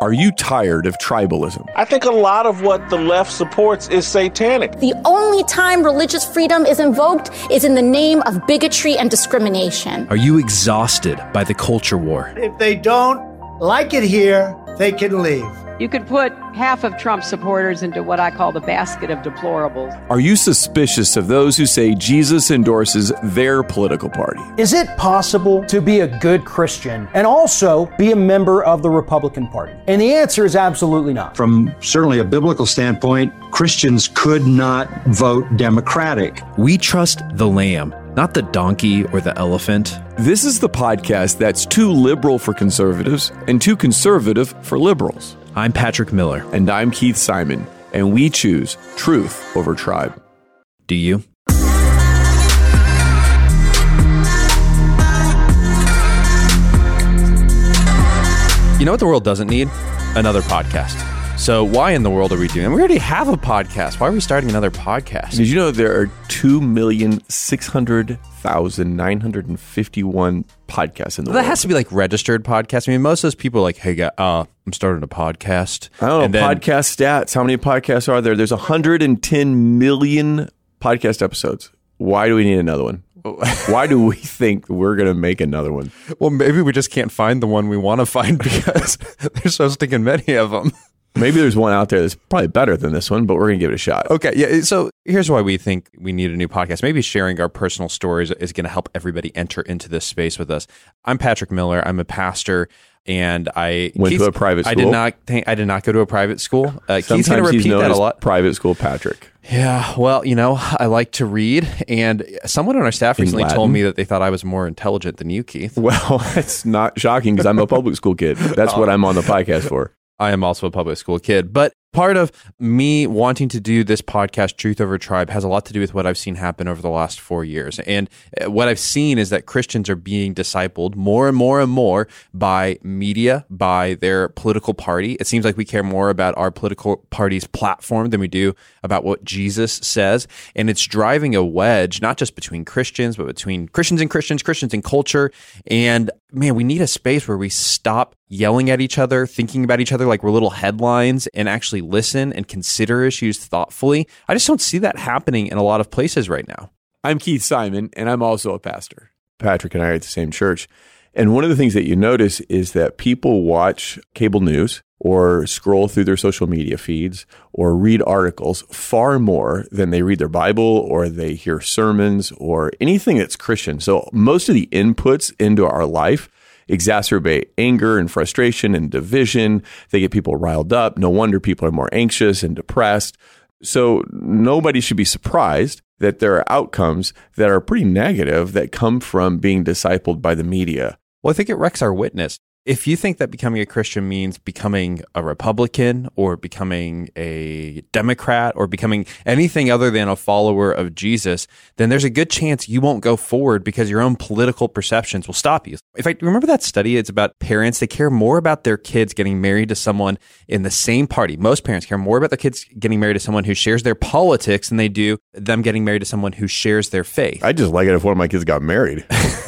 Are you tired of tribalism? I think a lot of what the left supports is satanic. The only time religious freedom is invoked is in the name of bigotry and discrimination. Are you exhausted by the culture war? If they don't like it here, they can leave. You could put half of Trump supporters into what I call the basket of deplorables. Are you suspicious of those who say Jesus endorses their political party? Is it possible to be a good Christian and also be a member of the Republican Party? And the answer is absolutely not. From certainly a biblical standpoint, Christians could not vote Democratic. We trust the Lamb, not the donkey or the elephant. This is the podcast that's too liberal for conservatives and too conservative for liberals. I'm Patrick Miller. And I'm Keith Simon. And we choose truth over tribe. Do you? You know what the world doesn't need? Another podcast. So why in the world are we doing it? We already have a podcast. Why are we starting another podcast? Did you know there are 2,600,951 podcasts in the world? That has to be like registered podcasts. I mean, most of those people are like, hey, I'm starting a podcast. I don't know, podcast stats. How many podcasts are there? There's 110 million podcast episodes. Why do we need another one? Why do we think we're going to make another one? Well, maybe we just can't find the one we want to find because there's so stinking many of them. Maybe there's one out there that's probably better than this one, but we're going to give it a shot. Okay, yeah. So here's why we think we need a new podcast. Maybe sharing our personal stories is going to help everybody enter into this space with us. I'm Patrick Miller. I'm a pastor, and I went to a private school. I did not go to a private school. Keith's going to Sometimes repeat he's known that a as lot. Private school Patrick. Yeah, well, you know, I like to read, and someone on our staff recently told me that they thought I was more intelligent than you, Keith. Well, it's not shocking because I'm a public school kid. That's what I'm on the podcast for. I am also a public school kid, but part of me wanting to do this podcast, Truth Over Tribe, has a lot to do with what I've seen happen over the last 4 years. And what I've seen is that Christians are being discipled more and more and more by media, by their political party. It seems like we care more about our political party's platform than we do about what Jesus says. And it's driving a wedge, not just between Christians, but between Christians and Christians, Christians and culture. And man, we need a space where we stop yelling at each other, thinking about each other like we're little headlines, and actually listen and consider issues thoughtfully. I just don't see that happening in a lot of places right now. I'm Keith Simon, and I'm also a pastor. Patrick and I are at the same church. And one of the things that you notice is that people watch cable news or scroll through their social media feeds or read articles far more than they read their Bible or they hear sermons or anything that's Christian. So most of the inputs into our life exacerbate anger and frustration and division. They get people riled up. No wonder people are more anxious and depressed. So nobody should be surprised that there are outcomes that are pretty negative that come from being discipled by the media. Well, I think it wrecks our witness. If you think that becoming a Christian means becoming a Republican or becoming a Democrat or becoming anything other than a follower of Jesus, then there's a good chance you won't go forward because your own political perceptions will stop you. If I remember that study, it's about parents. They care more about their kids getting married to someone in the same party. Most parents care more about their kids getting married to someone who shares their politics than they do them getting married to someone who shares their faith. I just like it if one of my kids got married.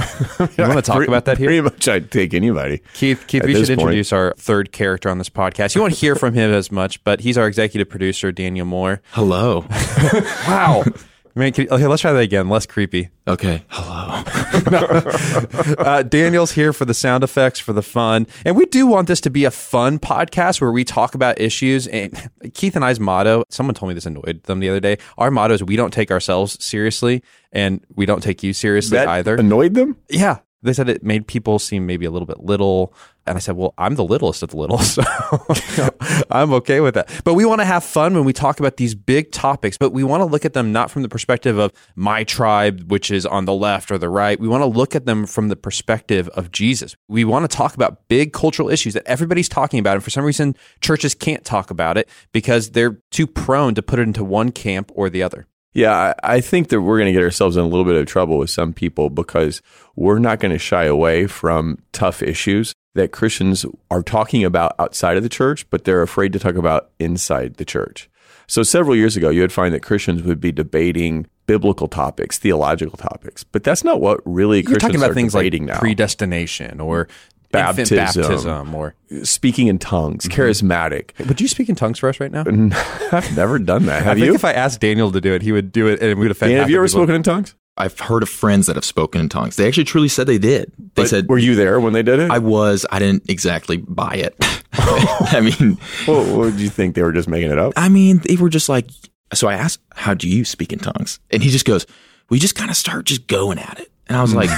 You want to talk about that here? Pretty much I'd take anybody. Keith, we should introduce our third character on this podcast. You won't hear from him as much, but he's our executive producer, Daniel Moore. Hello. Wow. Man, okay, let's try that again. Less creepy. Okay. Hello. Daniel's here for the sound effects, for the fun. And we do want this to be a fun podcast where we talk about issues. And Keith and I's motto, someone told me this annoyed them the other day. Our motto is we don't take ourselves seriously and we don't take you seriously either. Annoyed them? Yeah. They said it made people seem maybe a little bit little. And I said, well, I'm the littlest of the little, so I'm okay with that. But we want to have fun when we talk about these big topics, but we want to look at them not from the perspective of my tribe, which is on the left or the right. We want to look at them from the perspective of Jesus. We want to talk about big cultural issues that everybody's talking about. And for some reason, churches can't talk about it because they're too prone to put it into one camp or the other. Yeah, I think that we're going to get ourselves in a little bit of trouble with some people because we're not going to shy away from tough issues that Christians are talking about outside of the church, but they're afraid to talk about inside the church. So several years ago, you would find that Christians would be debating biblical topics, theological topics, but that's not what really Christians are debating now. You're talking about things like predestination or baptism, or speaking in tongues, charismatic. Would you speak in tongues for us right now? I've never done that. Have I think you? if I asked Daniel to do it, he would do it, and we would offend. Dan, have you ever spoken in tongues? I've heard of friends that have spoken in tongues. They actually truly said they did. They said, were you there when they did it? I was. I didn't exactly buy it. I mean, what did you think? They were just making it up? I mean, they were just like, so I asked, how do you speak in tongues? And he just goes, we just kind of start just going at it. And I was like,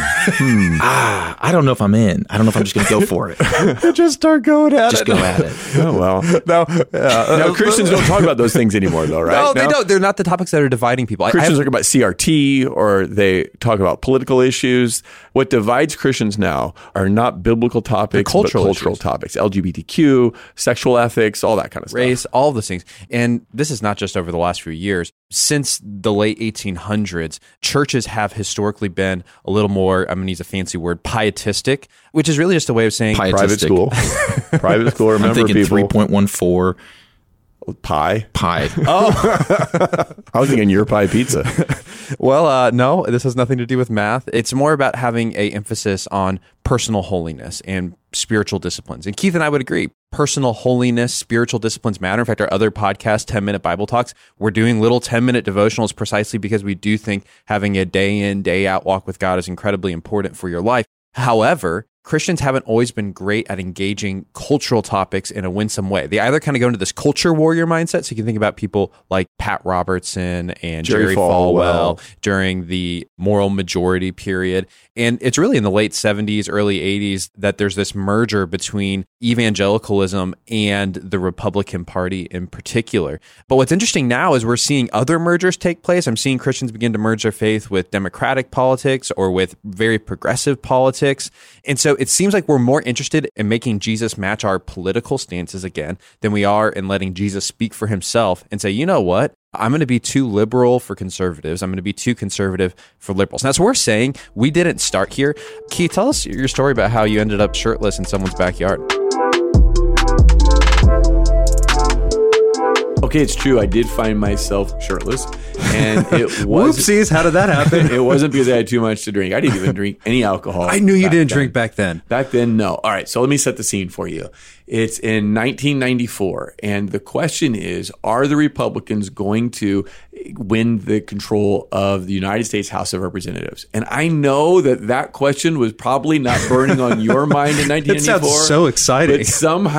I don't know if I'm in. I don't know if I'm just going to go for it. Just start going at Just it. go at it. Oh, well. Now, Christians don't talk about those things anymore, though, right? No, they don't. They're not the topics that are dividing people. Christians talk about CRT, or they talk about political issues. What divides Christians now are not biblical topics, but cultural topics. LGBTQ, sexual ethics, all that kind of stuff. Race, all of those things. And this is not just over the last few years. Since the late 1800s, churches have historically been a little more, I'm going to use a fancy word, pietistic, which is really just a way of saying private school. Private school, remember, I'm thinking people. 3.14. Pie? Oh. I was thinking your pie pizza. Well, no, this has nothing to do with math. It's more about having an emphasis on personal holiness and spiritual disciplines. And Keith and I would agree. Personal holiness, spiritual disciplines matter. In fact, our other podcast, 10-Minute Bible Talks, we're doing little 10-minute devotionals precisely because we do think having a day in, day out walk with God is incredibly important for your life. However, Christians haven't always been great at engaging cultural topics in a winsome way. They either kind of go into this culture warrior mindset. So you can think about people like Pat Robertson and Jerry Falwell during the moral majority period. And it's really in the late 70s, early 80s that there's this merger between evangelicalism and the Republican Party in particular. But what's interesting now is we're seeing other mergers take place. I'm seeing Christians begin to merge their faith with democratic politics or with very progressive politics. And so it seems like we're more interested in making Jesus match our political stances again than we are in letting Jesus speak for himself and say, you know what? I'm going to be too liberal for conservatives. I'm going to be too conservative for liberals. And that's what we're saying. We didn't start here. Keith, tell us your story about how you ended up shirtless in someone's backyard. Okay, it's true. I did find myself shirtless, and it was... Whoopsies, how did that happen? It wasn't because I had too much to drink. I didn't even drink any alcohol. I knew you didn't drink back then. Back then, no. All right, so let me set the scene for you. It's in 1994, and the question is, are the Republicans going to win the control of the United States House of Representatives? And I know that question was probably not burning on your mind in 1994. It sounds so exciting. But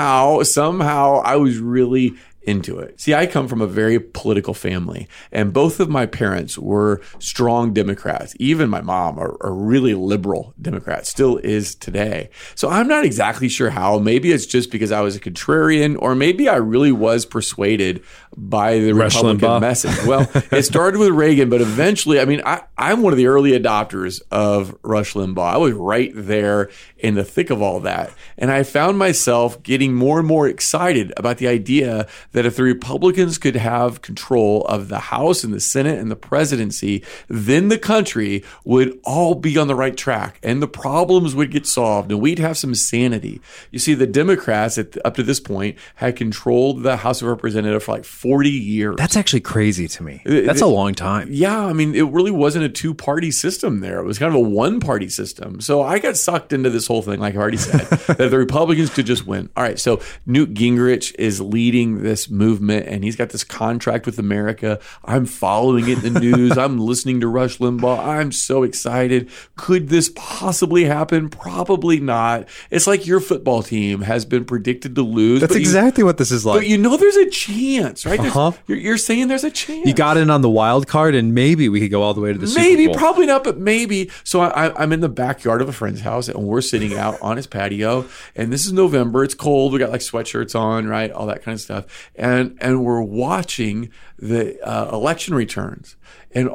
somehow I was really into it. See, I come from a very political family, and both of my parents were strong Democrats. Even my mom, a really liberal Democrat, still is today. So I'm not exactly sure how. Maybe it's just because I was a contrarian, or maybe I really was persuaded by the Republican message. Well, it started with Reagan, but eventually, I mean, I'm one of the early adopters of Rush Limbaugh. I was right there in the thick of all that. And I found myself getting more and more excited about the idea that if the Republicans could have control of the House and the Senate and the presidency, then the country would all be on the right track and the problems would get solved and we'd have some sanity. You see, the Democrats up to this point had controlled the House of Representatives for like 40 years. That's actually crazy to me. That's a long time. Yeah, I mean, it really wasn't a two-party system there. It was kind of a one-party system. So I got sucked into this whole thing, like I already said, that the Republicans could just win. All right, so Newt Gingrich is leading this movement, and he's got this contract with America. I'm following it in the news. I'm listening to Rush Limbaugh. I'm so excited. Could this possibly happen? Probably not. It's like your football team has been predicted to lose. That's exactly what this is like. But you know there's a chance, right? You're saying there's a chance. You got in on the wild card, and maybe we could go all the way to the Super Bowl. Maybe, probably not, but maybe. So I'm in the backyard of a friend's house, and we're sitting out on his patio, and this is November. It's cold. We got like sweatshirts on, right? All that kind of stuff. And we're watching the election returns. And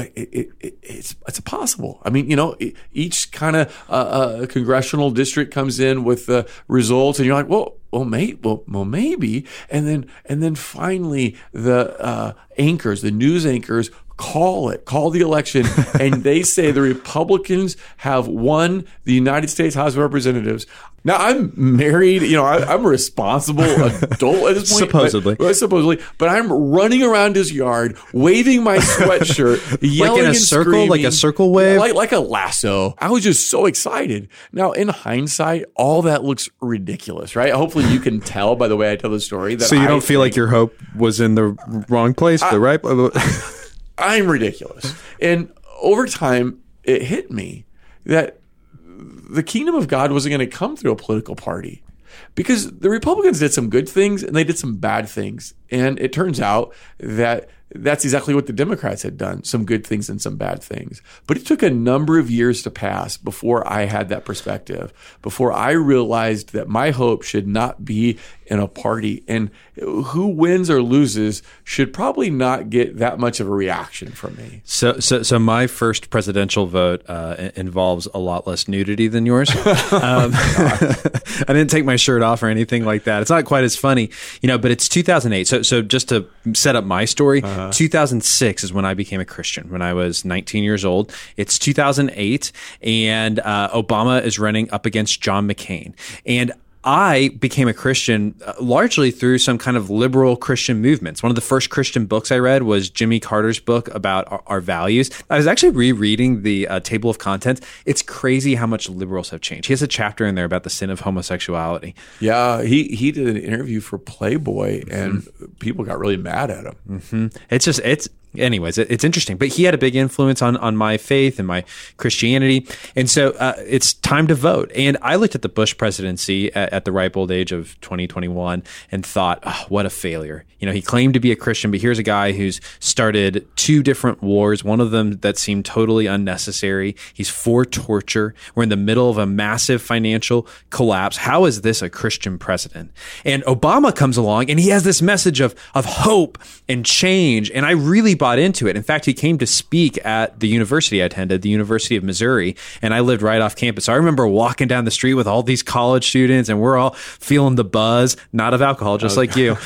it's possible. I mean, you know, each kind of congressional district comes in with the results, and you're like, well, maybe. And then finally, the news anchors call the election, and they say the Republicans have won the United States House of Representatives. Now, I'm married, I'm a responsible adult at this point. Supposedly. But I'm running around his yard, waving my sweatshirt, yelling like in a and circle, screaming, like a circle wave? Like a lasso. I was just so excited. Now, in hindsight, all that looks ridiculous, right? Hopefully you can tell by the way I tell the story. That so you don't feel like your hope was in the wrong place, right? I'm ridiculous. And over time, it hit me that the kingdom of God wasn't going to come through a political party, because the Republicans did some good things and they did some bad things. And it turns out that that's exactly what the Democrats had done, some good things and some bad things. But it took a number of years to pass before I had that perspective, before I realized that my hope should not be in a party, and who wins or loses should probably not get that much of a reaction from me. So my first presidential vote involves a lot less nudity than yours. I didn't take my shirt off or anything like that. It's not quite as funny, but it's 2008. So just to set up my story, 2006 is when I became a Christian, when I was 19 years old. It's 2008, and Obama is running up against John McCain. And I became a Christian largely through some kind of liberal Christian movements. One of the first Christian books I read was Jimmy Carter's book about our values. I was actually rereading the table of contents. It's crazy how much liberals have changed. He has a chapter in there about the sin of homosexuality. Yeah, he did an interview for Playboy, and people got really mad at him. Mm-hmm. Anyways, it's interesting. But he had a big influence on my faith and my Christianity. And so it's time to vote. And I looked at the Bush presidency at the ripe old age of 2021 and thought, oh, what a failure. He claimed to be a Christian, but here's a guy who's started 2 different wars, one of them that seemed totally unnecessary. He's for torture. We're in the middle of a massive financial collapse. How is this a Christian president? And Obama comes along and he has this message of hope and change. And I really bought into it. In fact, he came to speak at the university I attended, the University of Missouri, and I lived right off campus. So I remember walking down the street with all these college students, and we're all feeling the buzz, not of alcohol, just like you.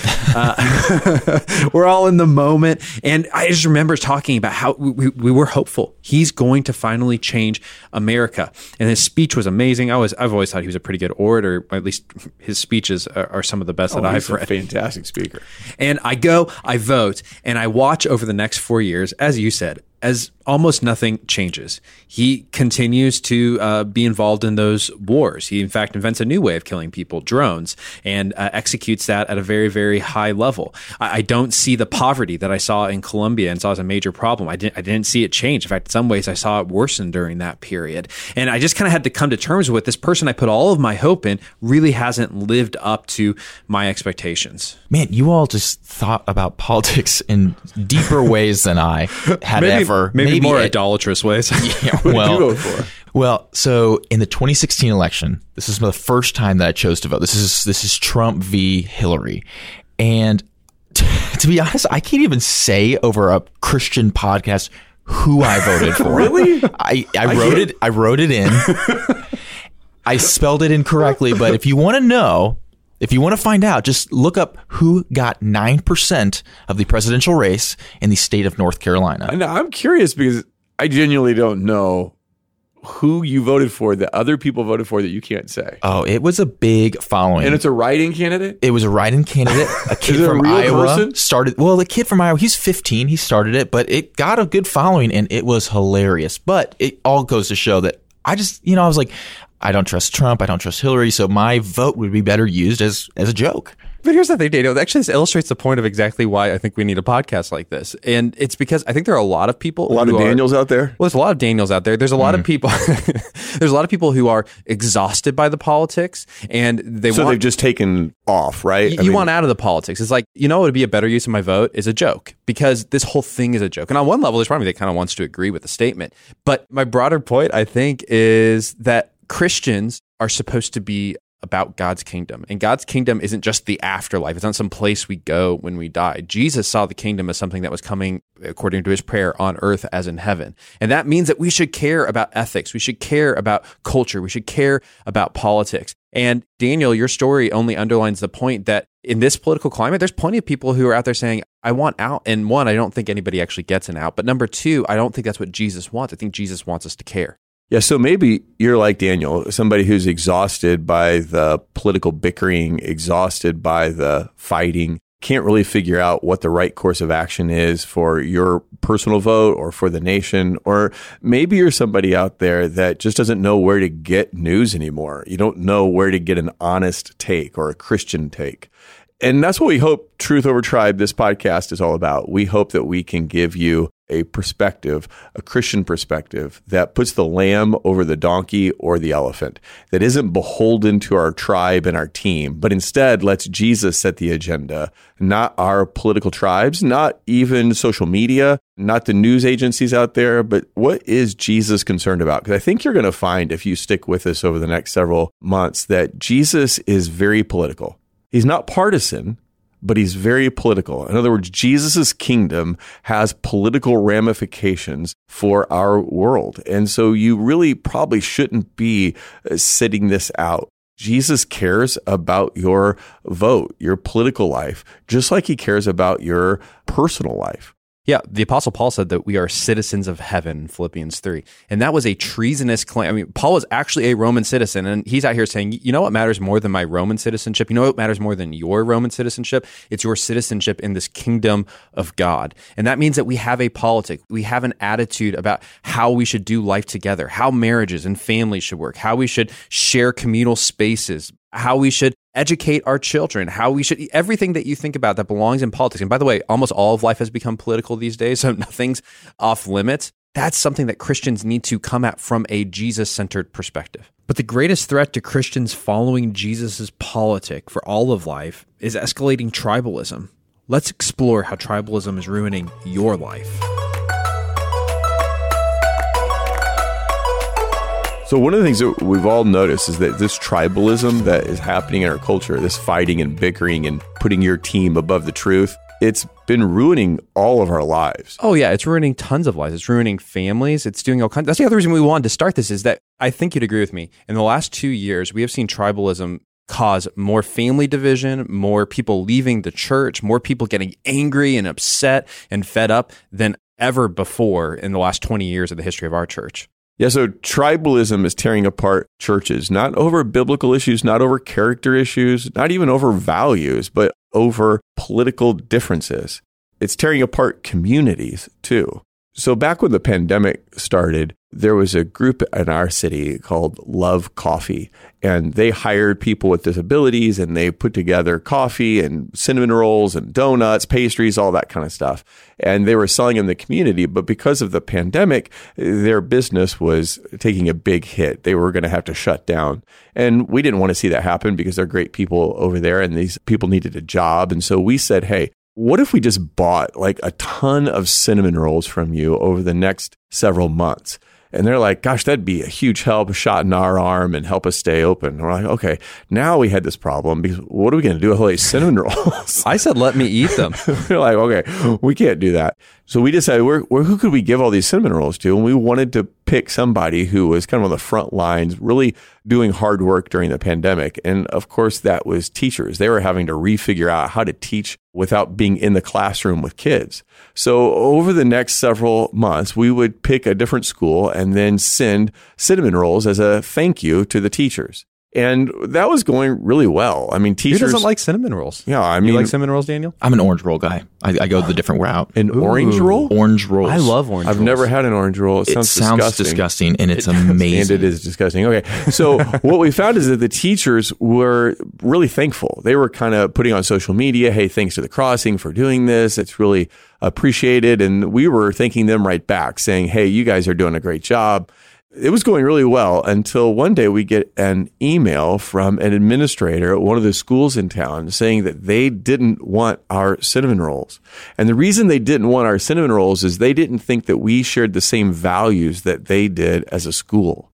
We're all in the moment. And I just remember talking about how we were hopeful. He's going to finally change America. And his speech was amazing. I've always thought he was a pretty good orator. At least his speeches are some of the best that I've read. He's a fantastic speaker. And I vote, and I watch over the next 4 years, as you said, as almost nothing changes. He continues to be involved in those wars. He, in fact, invents a new way of killing people, drones, and executes that at a very, very high level. I don't see the poverty that I saw in Colombia and saw as a major problem. I didn't see it change. In fact, in some ways, I saw it worsen during that period. And I just kind of had to come to terms with this person I put all of my hope in really hasn't lived up to my expectations. Man, you all just thought about politics in deeper ways than I had ever. Maybe more idolatrous ways. Yeah, What did you vote for? Well, so in the 2016 election, this is the first time that I chose to vote. This is Trump v. Hillary. And to be honest, I can't even say over a Christian podcast who I voted for. Really? I wrote it in. I spelled it incorrectly, but if you want to know, if you want to find out, just look up who got 9% of the presidential race in the state of North Carolina. And I'm curious because I genuinely don't know who you voted for that other people voted for that you can't say. Oh, it was a big following. And it's a write-in candidate? It was a write-in candidate. A kid from Iowa started. Well, the kid from Iowa, he's 15. He started it, but it got a good following and it was hilarious. But it all goes to show that I was like, I don't trust Trump. I don't trust Hillary. So my vote would be better used as a joke. But here's the thing, Daniel. Actually, this illustrates the point of exactly why I think we need a podcast like this. And it's because I think there are a lot of people. A lot of Daniels out there? Well, there's a lot of Daniels out there. There's a lot of people. There's a lot of people who are exhausted by the politics and they've just taken off, right? You want out of the politics. It's like, what would be a better use of my vote is a joke because this whole thing is a joke. And on one level, there's probably that kind of wants to agree with the statement. But my broader point, I think, is that Christians are supposed to be about God's kingdom. And God's kingdom isn't just the afterlife. It's not some place we go when we die. Jesus saw the kingdom as something that was coming, according to his prayer, on earth as in heaven. And that means that we should care about ethics. We should care about culture. We should care about politics. And Daniel, your story only underlines the point that in this political climate, there's plenty of people who are out there saying, I want out. And one, I don't think anybody actually gets an out. But number two, I don't think that's what Jesus wants. I think Jesus wants us to care. Yeah, so maybe you're like Daniel, somebody who's exhausted by the political bickering, exhausted by the fighting, can't really figure out what the right course of action is for your personal vote or for the nation. Or maybe you're somebody out there that just doesn't know where to get news anymore. You don't know where to get an honest take or a Christian take. And that's what we hope Truth Over Tribe, this podcast, is all about. We hope that we can give you a perspective, a Christian perspective that puts the lamb over the donkey or the elephant, that isn't beholden to our tribe and our team, but instead lets Jesus set the agenda, not our political tribes, not even social media, not the news agencies out there, but what is Jesus concerned about? Because I think you're going to find, if you stick with us over the next several months, that Jesus is very political. He's not partisan, but he's very political. In other words, Jesus' kingdom has political ramifications for our world. And so you really probably shouldn't be sitting this out. Jesus cares about your vote, your political life, just like he cares about your personal life. Yeah, the Apostle Paul said that we are citizens of heaven, Philippians 3. And that was a treasonous claim. I mean, Paul was actually a Roman citizen, and he's out here saying, you know what matters more than my Roman citizenship? You know what matters more than your Roman citizenship? It's your citizenship in this kingdom of God. And that means that we have a politic. We have an attitude about how we should do life together, how marriages and families should work, how we should share communal spaces, how we should educate our children, how we should, everything that you think about that belongs in politics. And by the way, almost all of life has become political these days, so nothing's off limits. That's something that Christians need to come at from a Jesus-centered perspective. But the greatest threat to Christians following Jesus' politic for all of life is escalating tribalism. Let's explore how tribalism is ruining your life. So one of the things that we've all noticed is that this tribalism that is happening in our culture, this fighting and bickering and putting your team above the truth, it's been ruining all of our lives. Oh yeah, it's ruining tons of lives. It's ruining families. It's doing all kinds. That's the other reason we wanted to start this, is that I think you'd agree with me. In the last 2 years, we have seen tribalism cause more family division, more people leaving the church, more people getting angry and upset and fed up than ever before in the last 20 years of the history of our church. Yeah, so tribalism is tearing apart churches, not over biblical issues, not over character issues, not even over values, but over political differences. It's tearing apart communities too. So back when the pandemic started, there was a group in our city called Love Coffee, and they hired people with disabilities, and they put together coffee and cinnamon rolls and donuts, pastries, all that kind of stuff. And they were selling in the community, but because of the pandemic, their business was taking a big hit. They were going to have to shut down. And we didn't want to see that happen because they're great people over there, and these people needed a job. And so we said, hey, what if we just bought like a ton of cinnamon rolls from you over the next several months? And they're like, gosh, that'd be a huge help, a shot in our arm and help us stay open. And we're like, okay, now we had this problem because what are we going to do with all these cinnamon rolls? I said, let me eat them. We're like, okay, we can't do that. So we decided, who could we give all these cinnamon rolls to? And we wanted to pick somebody who was kind of on the front lines, really doing hard work during the pandemic. And of course, that was teachers. They were having to refigure out how to teach without being in the classroom with kids. So over the next several months, we would pick a different school and then send cinnamon rolls as a thank you to the teachers. And that was going really well. I mean, teachers... Who doesn't like cinnamon rolls? Yeah, I mean... You like cinnamon rolls, Daniel? I'm an orange roll guy. I go the different route. An orange roll? Orange rolls. I love orange rolls. I've never had an orange roll. It sounds disgusting, and it's amazing. And it is disgusting. Okay, so what we found is that the teachers were really thankful. They were kind of putting on social media, hey, thanks to the Crossing for doing this. It's really appreciated. And we were thanking them right back, saying, hey, you guys are doing a great job. It was going really well until one day we get an email from an administrator at one of the schools in town saying that they didn't want our cinnamon rolls. And the reason they didn't want our cinnamon rolls is they didn't think that we shared the same values that they did as a school.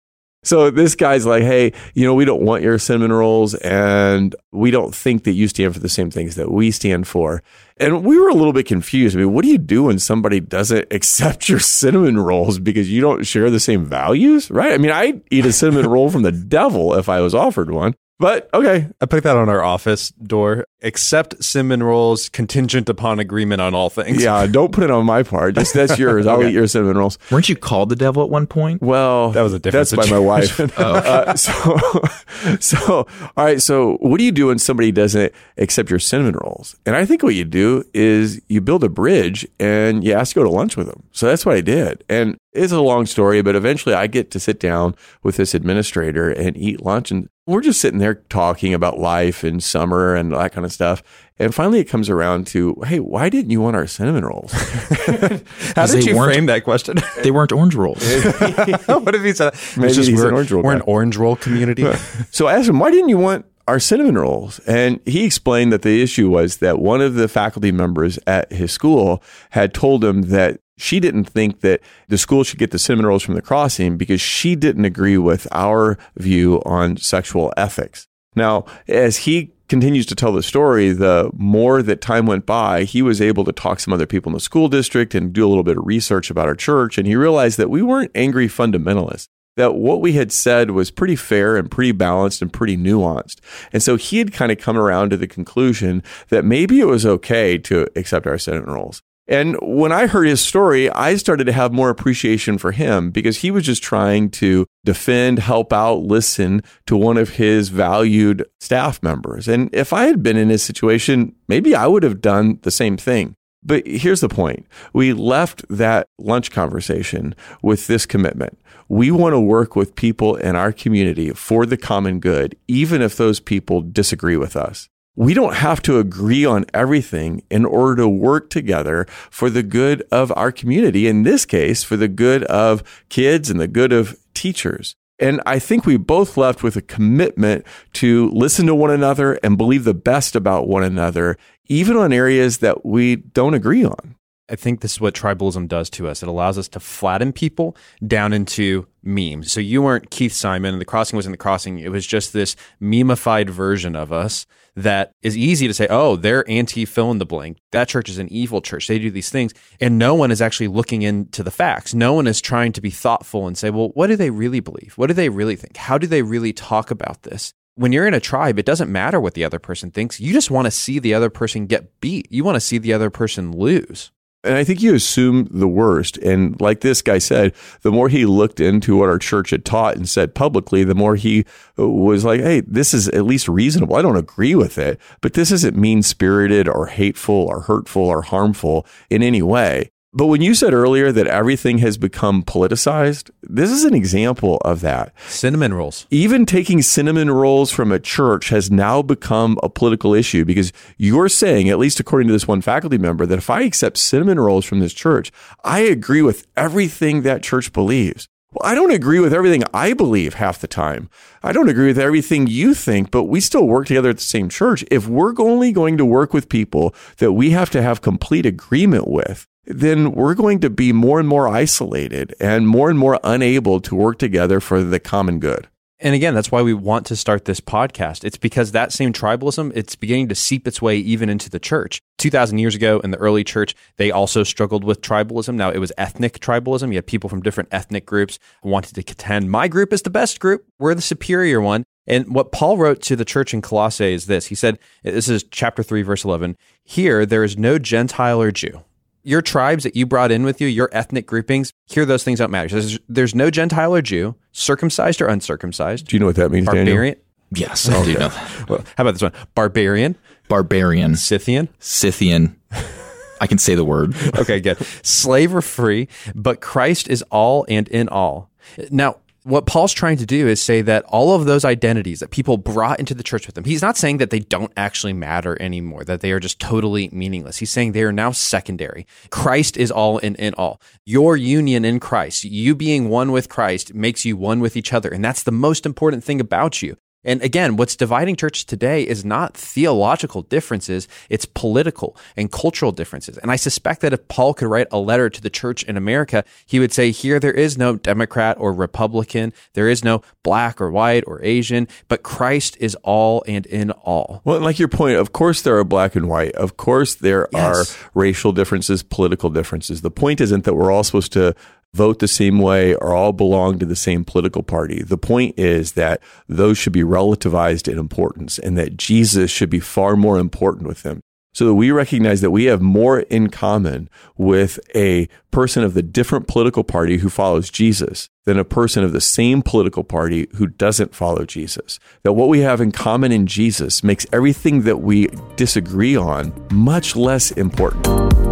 So this guy's like, hey, we don't want your cinnamon rolls, and we don't think that you stand for the same things that we stand for. And we were a little bit confused. I mean, what do you do when somebody doesn't accept your cinnamon rolls because you don't share the same values, right? I mean, I'd eat a cinnamon roll from the devil if I was offered one. But okay. I put that on our office door. Accept cinnamon rolls contingent upon agreement on all things. Yeah, don't put it on my part. Just that's yours. I'll eat your cinnamon rolls. Weren't you called the devil at one point? Well, that was a different situation. By my wife. So all right. So what do you do when somebody doesn't accept your cinnamon rolls? And I think what you do is you build a bridge and you ask to go to lunch with them. So that's what I did. And it's a long story, but eventually I get to sit down with this administrator and eat lunch, and we're just sitting there talking about life and summer and that kind of stuff. And finally it comes around to, hey, why didn't you want our cinnamon rolls? How did you frame that question? They weren't orange rolls. What if he said, maybe he's an orange roll guy. We're an orange roll community. So I asked him, why didn't you want our cinnamon rolls? And he explained that the issue was that one of the faculty members at his school had told him that she didn't think that the school should get the cinnamon rolls from the Crossing because she didn't agree with our view on sexual ethics. Now, as he continues to tell the story, the more that time went by, he was able to talk to some other people in the school district and do a little bit of research about our church. And he realized that we weren't angry fundamentalists, that what we had said was pretty fair and pretty balanced and pretty nuanced. And so he had kind of come around to the conclusion that maybe it was okay to accept our cinnamon rolls. And when I heard his story, I started to have more appreciation for him because he was just trying to defend, help out, listen to one of his valued staff members. And if I had been in his situation, maybe I would have done the same thing. But here's the point. We left that lunch conversation with this commitment. We want to work with people in our community for the common good, even if those people disagree with us. We don't have to agree on everything in order to work together for the good of our community. In this case, for the good of kids and the good of teachers. And I think we both left with a commitment to listen to one another and believe the best about one another, even on areas that we don't agree on. I think this is what tribalism does to us. It allows us to flatten people down into memes. So you weren't Keith Simon, and the Crossing wasn't the Crossing. It was just this memeified version of us that is easy to say, oh, they're anti-fill in the blank. That church is an evil church. They do these things. And no one is actually looking into the facts. No one is trying to be thoughtful and say, well, what do they really believe? What do they really think? How do they really talk about this? When you're in a tribe, it doesn't matter what the other person thinks. You just want to see the other person get beat. You want to see the other person lose. And I think you assume the worst. And like this guy said, the more he looked into what our church had taught and said publicly, the more he was like, hey, this is at least reasonable. I don't agree with it, but this isn't mean-spirited or hateful or hurtful or harmful in any way. But when you said earlier that everything has become politicized, this is an example of that. Cinnamon rolls. Even taking cinnamon rolls from a church has now become a political issue because you're saying, at least according to this one faculty member, that if I accept cinnamon rolls from this church, I agree with everything that church believes. Well, I don't agree with everything I believe half the time. I don't agree with everything you think, but we still work together at the same church. If we're only going to work with people that we have to have complete agreement with, then we're going to be more and more isolated and more unable to work together for the common good. And again, that's why we want to start this podcast. It's because that same tribalism, it's beginning to seep its way even into the church. 2,000 years ago in the early church, they also struggled with tribalism. Now, it was ethnic tribalism. You had people from different ethnic groups who wanted to contend, my group is the best group. We're the superior one. And what Paul wrote to the church in Colossae is this. He said, this is chapter 3, verse 11, here there is no Gentile or Jew. Your tribes that you brought in with you, your ethnic groupings, here those things don't matter. There's no Gentile or Jew, circumcised or uncircumcised. Do you know what that means, Barbarian? Daniel? Yes, I do know that. Well, how about this one? Barbarian. Scythian. I can say the word. Okay, good. Slave or free, but Christ is all and in all. Now, what Paul's trying to do is say that all of those identities that people brought into the church with him, he's not saying that they don't actually matter anymore, that they are just totally meaningless. He's saying they are now secondary. Christ is all and in all. Your union in Christ, you being one with Christ, makes you one with each other. And that's the most important thing about you. And again, what's dividing churches today is not theological differences, it's political and cultural differences. And I suspect that if Paul could write a letter to the church in America, he would say, here there is no Democrat or Republican, there is no black or white or Asian, but Christ is all and in all. Well, like your point, of course there are black and white. Of course there are racial differences, political differences. The point isn't that we're all supposed to vote the same way or all belong to the same political party. The point is that those should be relativized in importance and that Jesus should be far more important with them. So that we recognize that we have more in common with a person of the different political party who follows Jesus than a person of the same political party who doesn't follow Jesus. That what we have in common in Jesus makes everything that we disagree on much less important.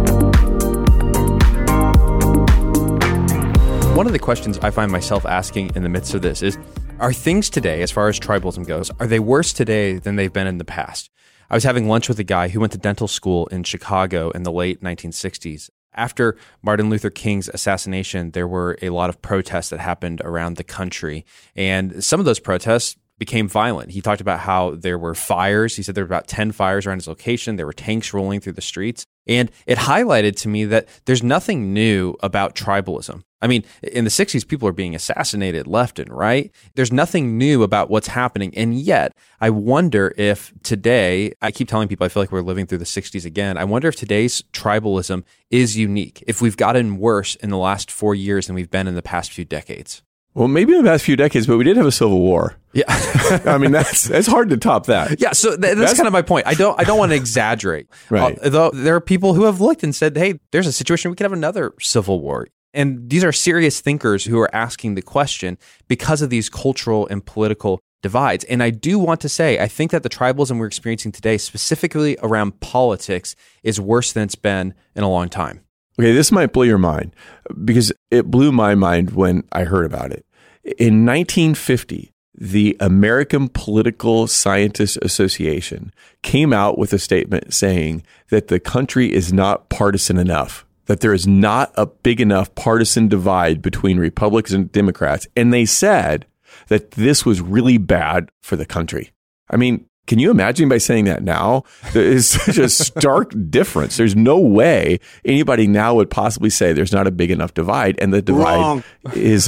One of the questions I find myself asking in the midst of this is, are things today, as far as tribalism goes, are they worse today than they've been in the past? I was having lunch with a guy who went to dental school in Chicago in the late 1960s. After Martin Luther King's assassination, there were a lot of protests that happened around the country. And some of those protests became violent. He talked about how there were fires. He said there were about 10 fires around his location. There were tanks rolling through the streets. And it highlighted to me that there's nothing new about tribalism. I mean, in the 60s, people are being assassinated left and right. There's nothing new about what's happening. And yet, I wonder if today, I keep telling people I feel like we're living through the 60s again. I wonder if today's tribalism is unique, if we've gotten worse in the last 4 years than we've been in the past few decades. Well, maybe in the past few decades, but we did have a civil war. Yeah. I mean, it's hard to top that. Yeah, so that's kind of my point. I don't want to exaggerate. Right. Though there are people who have looked and said, hey, there's a situation we could have another civil war. And these are serious thinkers who are asking the question because of these cultural and political divides. And I do want to say, I think that the tribalism we're experiencing today, specifically around politics, is worse than it's been in a long time. Okay, this might blow your mind because it blew my mind when I heard about it. In 1950, the American Political Scientists Association came out with a statement saying that the country is not partisan enough, that there is not a big enough partisan divide between Republicans and Democrats. And they said that this was really bad for the country. I mean, can you imagine by saying that now? There is such a stark difference. There's no way anybody now would possibly say there's not a big enough divide, and the divide is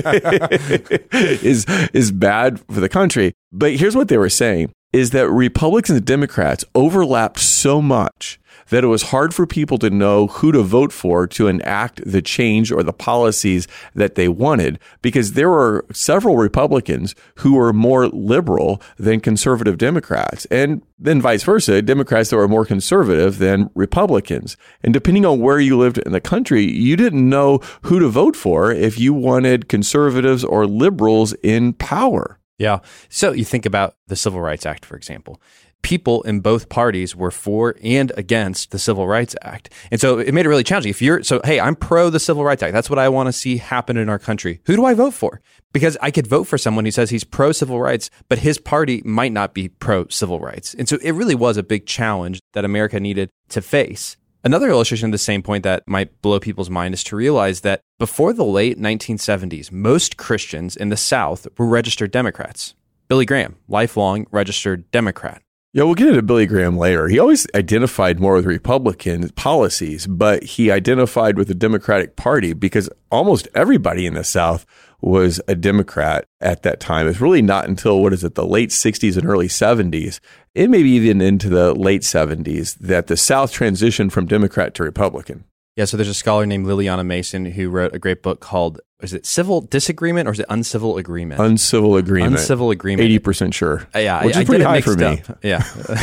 bad for the country. But here's what they were saying, is that Republicans and Democrats overlapped so much that it was hard for people to know who to vote for to enact the change or the policies that they wanted, because there were several Republicans who were more liberal than conservative Democrats, and then vice versa, Democrats that were more conservative than Republicans. And depending on where you lived in the country, you didn't know who to vote for if you wanted conservatives or liberals in power. Yeah. So you think about the Civil Rights Act, for example. People in both parties were for and against the Civil Rights Act. And so it made it really challenging. Hey, I'm pro the Civil Rights Act. That's what I want to see happen in our country. Who do I vote for? Because I could vote for someone who says he's pro civil rights, but his party might not be pro civil rights. And so it really was a big challenge that America needed to face. Another illustration of the same point that might blow people's mind is to realize that before the late 1970s, most Christians in the South were registered Democrats. Billy Graham, lifelong registered Democrat. Yeah, we'll get into Billy Graham later. He always identified more with Republican policies, but he identified with the Democratic Party because almost everybody in the South was a Democrat at that time. It's really not until, the late 60s and early 70s, and maybe even into the late 70s, that the South transitioned from Democrat to Republican. Yeah, so there's a scholar named Liliana Mason who wrote a great book called, is it Civil Disagreement or is it Uncivil Agreement? Uncivil Agreement. Uncivil Agreement. 80% sure. Yeah, which is pretty high for me. Yeah,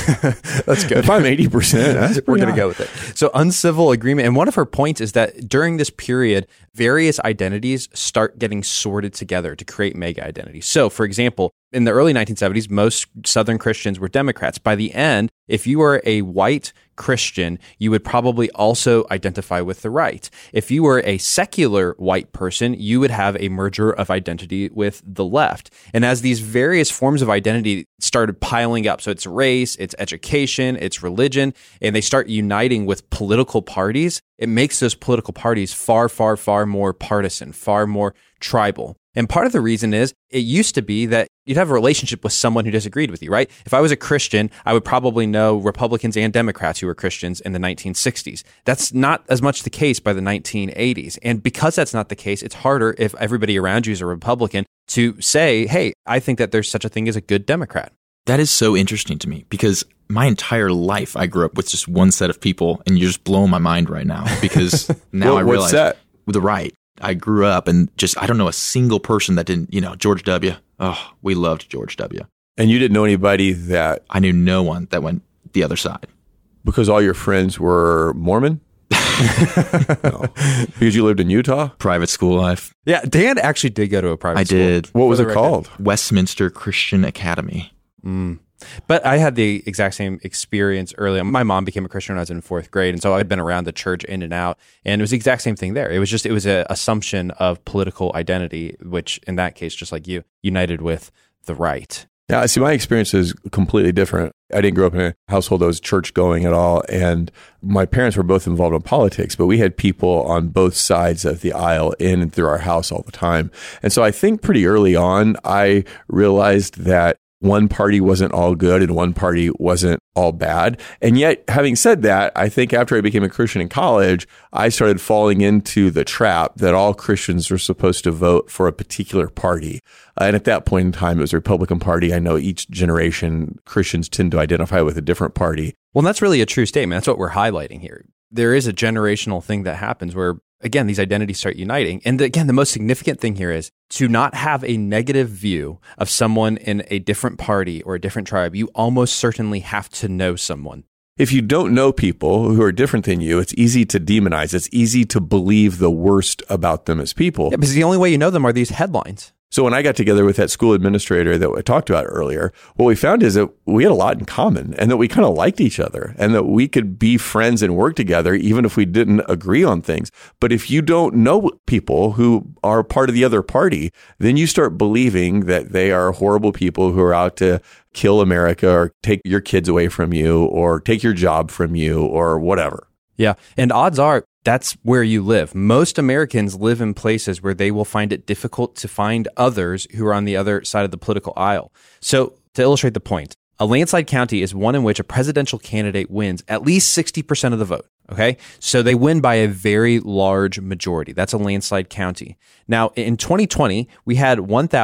that's good. If I'm 80%, we're going to go with it. So Uncivil Agreement. And one of her points is that during this period, various identities start getting sorted together to create mega identities. So, for example, in the early 1970s, most Southern Christians were Democrats. By the end, if you were a white Christian, you would probably also identify with the right. If you were a secular white person, you would have a merger of identity with the left. And as these various forms of identity started piling up, so it's race, it's education, it's religion, and they start uniting with political parties, it makes those political parties far, far, far more partisan, far more tribal. And part of the reason is it used to be that you'd have a relationship with someone who disagreed with you, right? If I was a Christian, I would probably know Republicans and Democrats who were Christians in the 1960s. That's not as much the case by the 1980s. And because that's not the case, it's harder if everybody around you is a Republican to say, hey, I think that there's such a thing as a good Democrat. That is so interesting to me because my entire life I grew up with just one set of people, and you're just blowing my mind right now because now I realize the right. I grew up and I don't know a single person that didn't, George W. Oh, we loved George W. And you didn't know anybody that... I knew no one that went the other side. Because all your friends were Mormon? No. Because you lived in Utah? Private school life. Yeah, Dan actually did go to a private school. I did. What was it called? Westminster Christian Academy. But I had the exact same experience early on. My mom became a Christian when I was in 4th grade, and so I'd been around the church in and out, and it was the exact same thing there. It was an assumption of political identity, which in that case, just like you, united with the right. Yeah, see, my experience is completely different. I didn't grow up in a household that was church-going at all, and my parents were both involved in politics, but we had people on both sides of the aisle in and through our house all the time. And so I think pretty early on, I realized that one party wasn't all good and one party wasn't all bad. And yet, having said that, I think after I became a Christian in college, I started falling into the trap that all Christians were supposed to vote for a particular party. And at that point in time, it was the Republican Party. I know each generation, Christians tend to identify with a different party. Well, that's really a true statement. That's what we're highlighting here. There is a generational thing that happens where, again, these identities start uniting. And again, the most significant thing here is to not have a negative view of someone in a different party or a different tribe. You almost certainly have to know someone. If you don't know people who are different than you, it's easy to demonize. It's easy to believe the worst about them as people. Yeah, because the only way you know them are these headlines. So when I got together with that school administrator that I talked about earlier, what we found is that we had a lot in common and that we kind of liked each other and that we could be friends and work together even if we didn't agree on things. But if you don't know people who are part of the other party, then you start believing that they are horrible people who are out to kill America or take your kids away from you or take your job from you or whatever. Yeah. And odds are that's where you live. Most Americans live in places where they will find it difficult to find others who are on the other side of the political aisle. So to illustrate the point, a landslide county is one in which a presidential candidate wins at least 60% of the vote. Okay. So they win by a very large majority. That's a landslide county. Now, in 2020, we had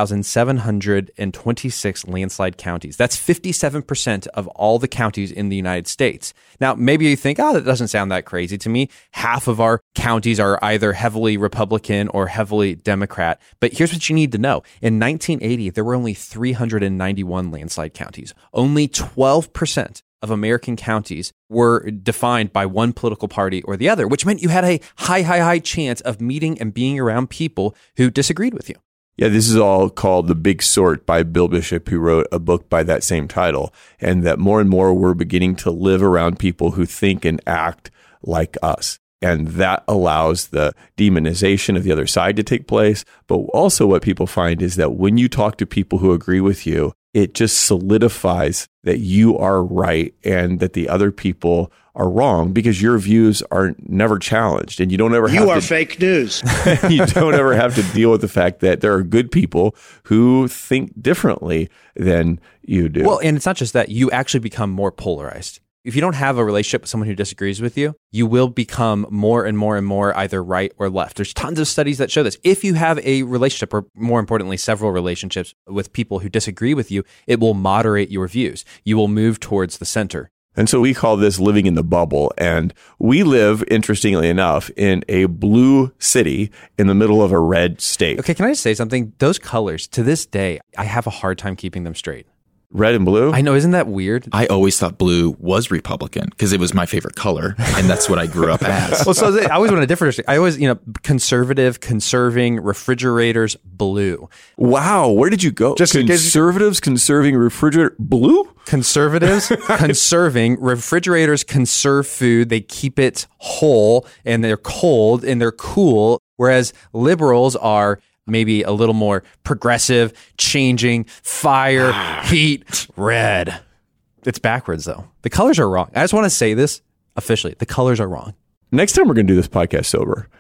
1,726 landslide counties. That's 57% of all the counties in the United States. Now, maybe you think, that doesn't sound that crazy to me. Half of our counties are either heavily Republican or heavily Democrat. But here's what you need to know. In 1980, there were only 391 landslide counties. Only 12% of American counties were defined by one political party or the other, which meant you had a high chance of meeting and being around people who disagreed with you. Yeah, this is all called The Big Sort by Bill Bishop, who wrote a book by that same title, and that more and more we're beginning to live around people who think and act like us. And that allows the demonization of the other side to take place. But also what people find is that when you talk to people who agree with you, it just solidifies that you are right and that the other people are wrong because your views are never challenged and you don't ever have You are fake news. You don't ever have to deal with the fact that there are good people who think differently than you do. Well, and it's not just that. You actually become more polarized. If you don't have a relationship with someone who disagrees with you, you will become more and more and more either right or left. There's tons of studies that show this. If you have a relationship, or more importantly, several relationships with people who disagree with you, it will moderate your views. You will move towards the center. And so we call this living in the bubble. And we live, interestingly enough, in a blue city in the middle of a red state. Okay, can I just say something? Those colors, to this day, I have a hard time keeping them straight. Red and blue? I know, isn't that weird? I always thought blue was Republican because it was my favorite color, and that's what I grew up as. Well, so I always want to differ. I always, conservative, conserving, refrigerators, blue. Wow, where did you go? Just conservatives, conserving, refrigerator, blue? Conservatives, conserving, refrigerators conserve food. They keep it whole, and they're cold, and they're cool, whereas liberals are maybe a little more progressive, changing, fire, heat, red. It's backwards, though. The colors are wrong. I just want to say this officially. The colors are wrong. Next time we're going to do this podcast sober.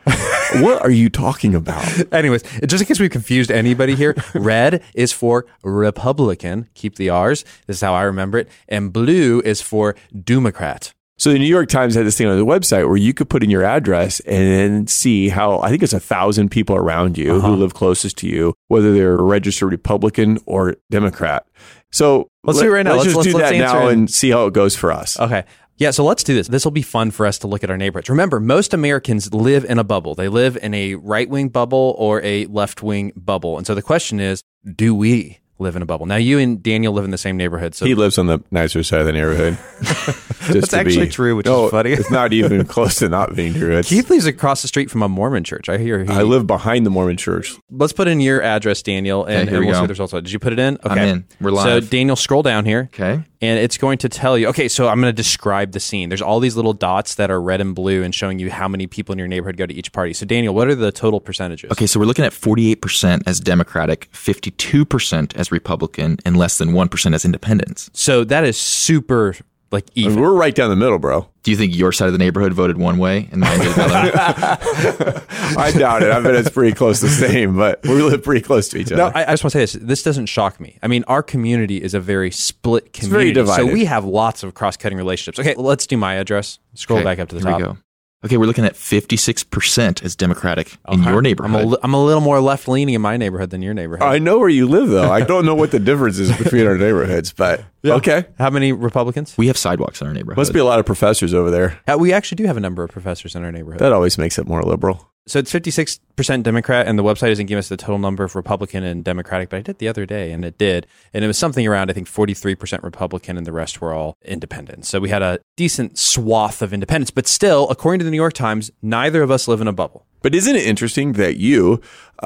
What are you talking about? Anyways, just in case we confused anybody here, red is for Republican. Keep the R's. This is how I remember it. And blue is for Democrat. So the New York Times had this thing on the website where you could put in your address and then see how, I think it's 1,000 people around you who live closest to you, whether they're a registered Republican or Democrat. So let's do it right now. Let's just do that now and see how it goes for us. Okay. Yeah, so let's do this. This will be fun for us to look at our neighborhoods. Remember, most Americans live in a bubble. They live in a right-wing bubble or a left-wing bubble. And so the question is, do we live in a bubble? Now, you and Daniel live in the same neighborhood. So he lives on the nicer side of the neighborhood. That's actually true, which is funny. It's not even close to not being true. Keith lives across the street from a Mormon church. I hear I live behind the Mormon church. Let's put in your address, Daniel, and we'll see the results. Did you put it in? Okay. I'm in. We're live. So, Daniel, scroll down here. Okay. And it's going to tell you, okay, so I'm going to describe the scene. There's all these little dots that are red and blue and showing you how many people in your neighborhood go to each party. So, Daniel, what are the total percentages? Okay, so we're looking at 48% as Democratic, 52% as Republican, and less than 1% as Independents. So that is super, even. We're right down the middle, bro. Do you think your side of the neighborhood voted one way and mine did another? I doubt it. I bet it's pretty close to the same, but we live pretty close to each other. No, I just want to say this. This doesn't shock me. I mean, our community is a very split community. It's very divided. So we have lots of cross-cutting relationships. Okay, let's do my address. Scroll back up to the top. Here we go. Okay, we're looking at 56% as Democratic in your neighborhood. I'm a little more left-leaning in my neighborhood than your neighborhood. I know where you live, though. I don't know what the difference is between our neighborhoods, but okay. How many Republicans? We have sidewalks in our neighborhood. Must be a lot of professors over there. We actually do have a number of professors in our neighborhood. That always makes it more liberal. So it's 56% Democrat, and the website isn't giving us the total number of Republican and Democratic, but I did the other day, and it did. And it was something around, I think, 43% Republican, and the rest were all independent. So we had a decent swath of independents. But still, according to the New York Times, neither of us live in a bubble. But isn't it interesting that you,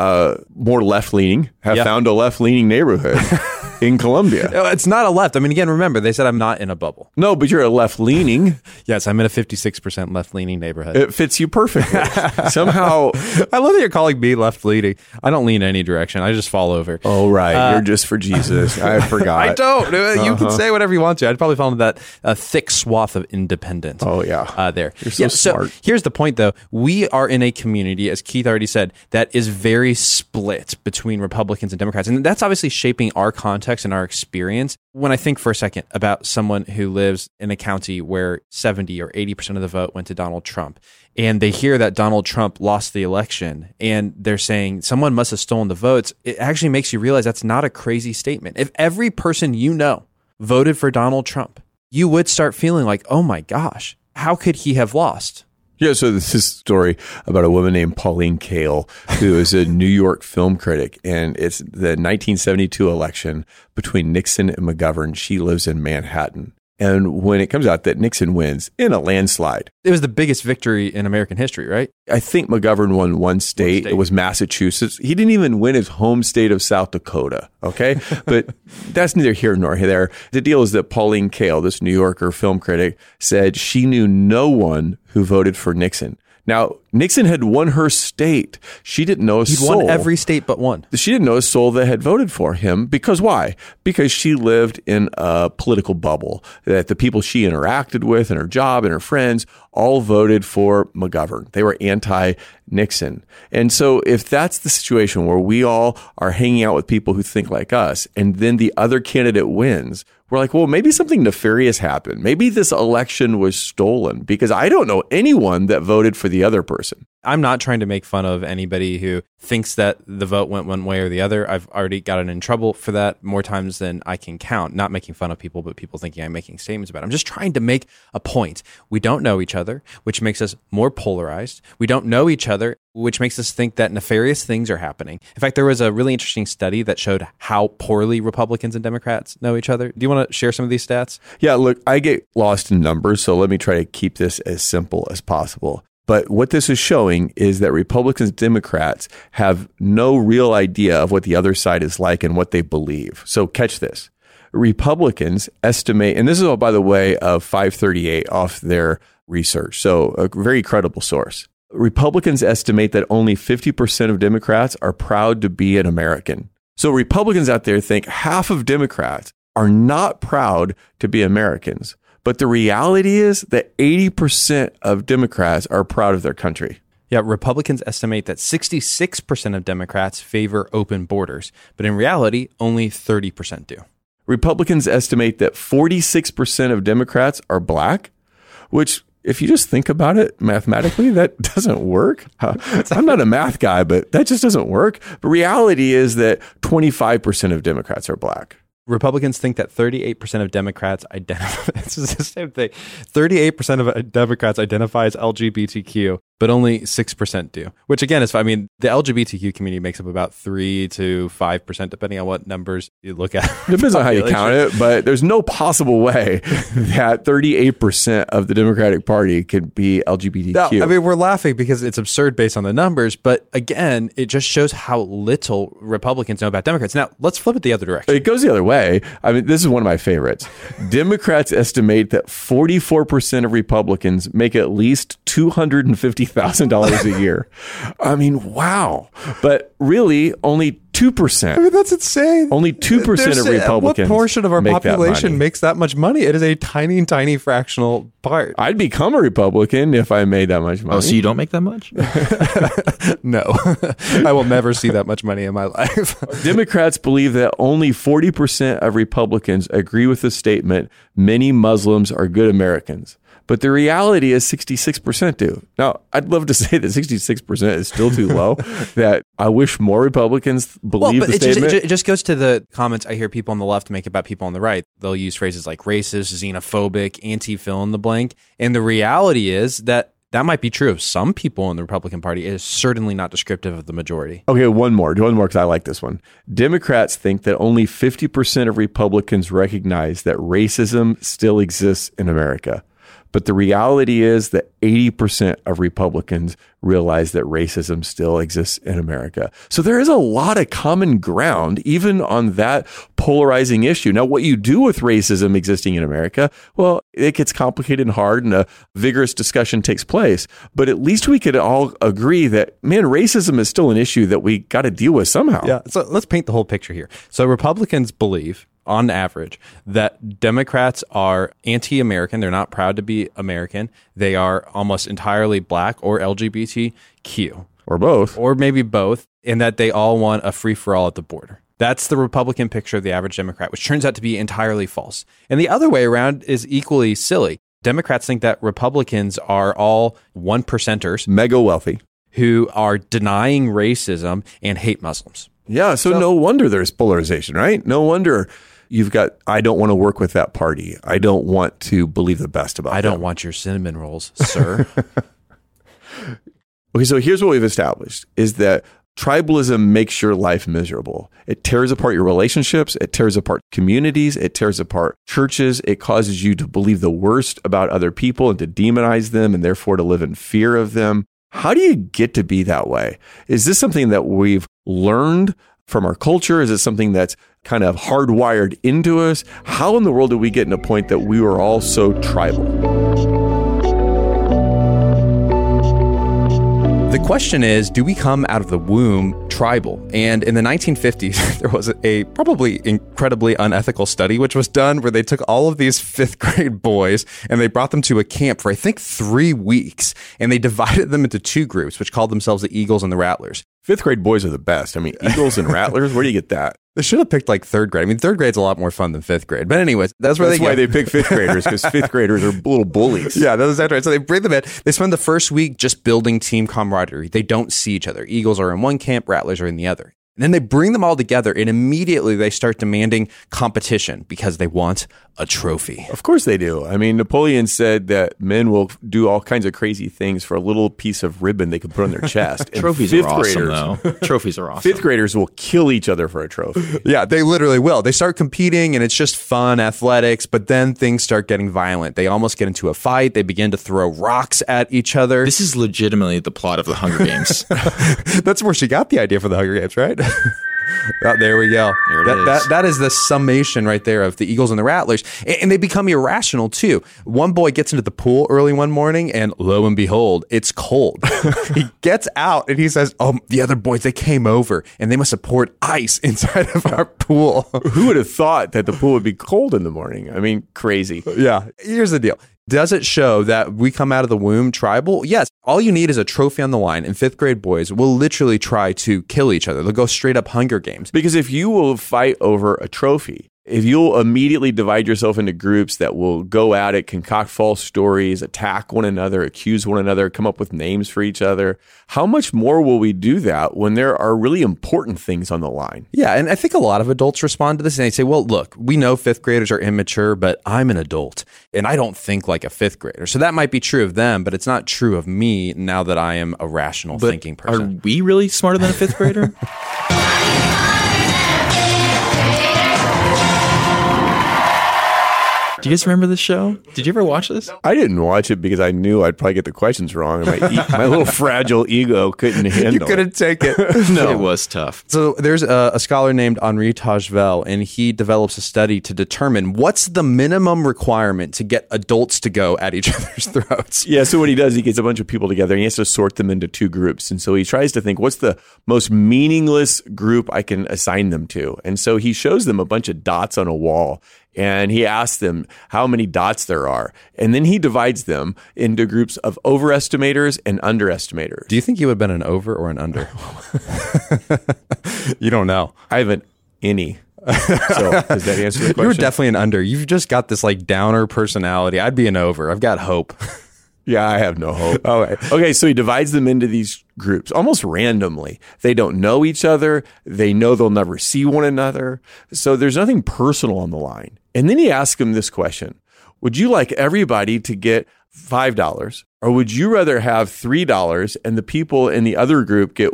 more left-leaning, have found a left-leaning neighborhood in Columbia? It's not a left. I mean, again, remember, they said I'm not in a bubble. No, but you're a left-leaning. Yes, I'm in a 56% left-leaning neighborhood. It fits you perfectly. Somehow. I love that you're calling me left-leaning. I don't lean any direction. I just fall over. Oh, right. You're just for Jesus. I forgot. I don't. You can say whatever you want to. I'd probably fall into that thick swath of independent. Oh, yeah. There. You're so smart. So here's the point, though. We are in a community, as Keith already said, that is very split between Republicans and Democrats. And that's obviously shaping our context and our experience. When I think for a second about someone who lives in a county where 70 or 80% of the vote went to Donald Trump, and they hear that Donald Trump lost the election, and they're saying someone must have stolen the votes, it actually makes you realize that's not a crazy statement. If every person you know voted for Donald Trump, you would start feeling like, oh my gosh, how could he have lost? Yeah, so this is a story about a woman named Pauline Kael, who is a New York film critic, and it's the 1972 election between Nixon and McGovern. She lives in Manhattan. And when it comes out that Nixon wins in a landslide. It was the biggest victory in American history, right? I think McGovern won one state. It was Massachusetts. He didn't even win his home state of South Dakota, okay? But that's neither here nor there. The deal is that Pauline Kael, this New Yorker film critic, said she knew no one who voted for Nixon. Now, Nixon had won her state. She didn't know a soul. He'd won every state but one. She didn't know a soul that had voted for him. Because why? Because she lived in a political bubble. That the people she interacted with and her job and her friends all voted for McGovern. They were anti-Nixon. And so if that's the situation where we all are hanging out with people who think like us, and then the other candidate wins, we're like, well, maybe something nefarious happened. Maybe this election was stolen, because I don't know anyone that voted for the other person. I'm not trying to make fun of anybody who thinks that the vote went one way or the other. I've already gotten in trouble for that more times than I can count. Not making fun of people, but people thinking I'm making statements about it. I'm just trying to make a point. We don't know each other, which makes us more polarized. We don't know each other, which makes us think that nefarious things are happening. In fact, there was a really interesting study that showed how poorly Republicans and Democrats know each other. Do you want to share some of these stats? Yeah, look, I get lost in numbers, so let me try to keep this as simple as possible. But what this is showing is that Republicans and Democrats have no real idea of what the other side is like and what they believe. So catch this. Republicans estimate, and this is all, by the way, of 538 off their research, so a very credible source. Republicans estimate that only 50% of Democrats are proud to be an American. So Republicans out there think half of Democrats are not proud to be Americans. But the reality is that 80% of Democrats are proud of their country. Yeah, Republicans estimate that 66% of Democrats favor open borders, but in reality, only 30% do. Republicans estimate that 46% of Democrats are black, which, if you just think about it mathematically, that doesn't work. I'm not a math guy, but that just doesn't work. The reality is that 25% of Democrats are black. Republicans think that 38% of Democrats identify, this is the same thing, 38% of Democrats identify as LGBTQ, but only 6% do, which again is, I mean, the LGBTQ community makes up about 3 to 5%, depending on what numbers you look at. Depends on how you count it, but there's no possible way that 38% of the Democratic Party could be LGBTQ. No, I mean, we're laughing because it's absurd based on the numbers, but again, it just shows how little Republicans know about Democrats. Now, let's flip it the other direction. It goes the other way. I mean, this is one of my favorites. Democrats estimate that 44% of Republicans make at least $250,000 a year. I mean, wow. But really, only 2%. I mean, that's insane. Only 2% of Republicans. What portion of our population that makes that much money? It is a tiny, tiny fractional part. I'd become a Republican if I made that much money. Oh, so you don't make that much? No. I will never see that much money in my life. Democrats believe that only 40% of Republicans agree with the statement, many Muslims are good Americans. But the reality is 66% do. Now, I'd love to say that 66% is still too low, that I wish more Republicans believe the statement. It just goes to the comments I hear people on the left make about people on the right. They'll use phrases like racist, xenophobic, anti-fill in the blank. And the reality is that might be true of some people in the Republican Party. It is certainly not descriptive of the majority. Okay, one more because I like this one. Democrats think that only 50% of Republicans recognize that racism still exists in America. But the reality is that 80% of Republicans realize that racism still exists in America. So there is a lot of common ground, even on that polarizing issue. Now, what you do with racism existing in America, well, it gets complicated and hard, and a vigorous discussion takes place. But at least we could all agree that, man, racism is still an issue that we got to deal with somehow. Yeah. So let's paint the whole picture here. So Republicans believe, on average, that Democrats are anti-American. They're not proud to be American. They are almost entirely black or LGBTQ. Or both. Or maybe both. And that they all want a free-for-all at the border. That's the Republican picture of the average Democrat, which turns out to be entirely false. And the other way around is equally silly. Democrats think that Republicans are all one-percenters. Mega wealthy. Who are denying racism and hate Muslims. Yeah, so no wonder there's polarization, right? No wonder you've got, I don't want to work with that party. I don't want to believe the best about them. I don't want your cinnamon rolls, sir. Okay, so here's what we've established, is that tribalism makes your life miserable. It tears apart your relationships. It tears apart communities. It tears apart churches. It causes you to believe the worst about other people and to demonize them and therefore to live in fear of them. How do you get to be that way? Is this something that we've learned from our culture? Is it something that's kind of hardwired into us? How in the world did we get in a point that we were all so tribal? The question is, do we come out of the womb tribal? And in the 1950s, there was a probably incredibly unethical study which was done where they took all of these fifth grade boys and they brought them to a camp for, I think, 3 weeks. And they divided them into 2 groups, which called themselves the Eagles and the Rattlers. Fifth grade boys are the best. I mean, Eagles and Rattlers, where do you get that? They should have picked like 3rd grade. I mean, 3rd grade's a lot more fun than 5th grade. But anyways, that's why they pick 5th graders, because 5th graders are little bullies. Yeah, that's exactly right. So they bring them in. They spend the first week just building team camaraderie. They don't see each other. Eagles are in one camp, Rattlers are in the other. And then they bring them all together, and immediately they start demanding competition because they want a trophy. Of course they do. I mean, Napoleon said that men will do all kinds of crazy things for a little piece of ribbon they can put on their chest. Trophies are awesome, though. Trophies are awesome. 5th graders will kill each other for a trophy. Yeah, they literally will. They start competing, and it's just fun athletics, but then things start getting violent. They almost get into a fight. They begin to throw rocks at each other. This is legitimately the plot of the Hunger Games. That's where she got the idea for the Hunger Games, right? Oh, there we go. That is the summation right there of the Eagles and the Rattlers. And they become irrational, too. One boy gets into the pool early one morning, and lo and behold, it's cold. He gets out, and he says, oh, the other boys, they came over, and they must have poured ice inside of our pool. Who would have thought that the pool would be cold in the morning? I mean, crazy. Yeah. Here's the deal. Does it show that we come out of the womb tribal? Yes. All you need is a trophy on the line, and fifth grade boys will literally try to kill each other. They'll go straight up Hunger Games. Because if you will fight over a trophy, if you'll immediately divide yourself into groups that will go at it, concoct false stories, attack one another, accuse one another, come up with names for each other, how much more will we do that when there are really important things on the line? Yeah, and I think a lot of adults respond to this and they say, well, look, we know fifth graders are immature, but I'm an adult and I don't think like a fifth grader. So that might be true of them, but it's not true of me now that I am a rational thinking person. Are we really smarter than a fifth grader? Do you guys remember this show? Did you ever watch this? I didn't watch it because I knew I'd probably get the questions wrong. And my little fragile ego couldn't handle it. You couldn't take it. No. It was tough. So there's a scholar named Henri Tajvel, and he develops a study to determine what's the minimum requirement to get adults to go at each other's throats. Yeah, so what he does, he gets a bunch of people together and he has to sort them into two groups. And so he tries to think, what's the most meaningless group I can assign them to? And so he shows them a bunch of dots on a wall. And he asks them how many dots there are. And then he divides them into groups of overestimators and underestimators. Do you think you would have been an over or an under? You don't know. I haven't any. So does that answer the question? You're definitely an under. You've just got this like downer personality. I'd be an over. I've got hope. Yeah, I have no hope. All right. Okay, so he divides them into these groups almost randomly. They don't know each other. They know they'll never see one another. So there's nothing personal on the line. And then he asks them this question. Would you like everybody to get $5? Or would you rather have $3 and the people in the other group get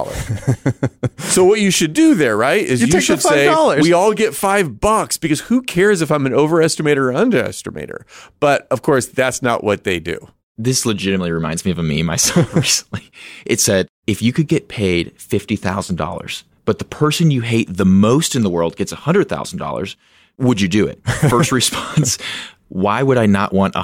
$1? So what you should do there, right, is you should say, we all get $5 because who cares if I'm an overestimator or underestimator? But of course, that's not what they do. This legitimately reminds me of a meme I saw recently. It said, if you could get paid $50,000, but the person you hate the most in the world gets $100,000, would you do it? First response, why would I not want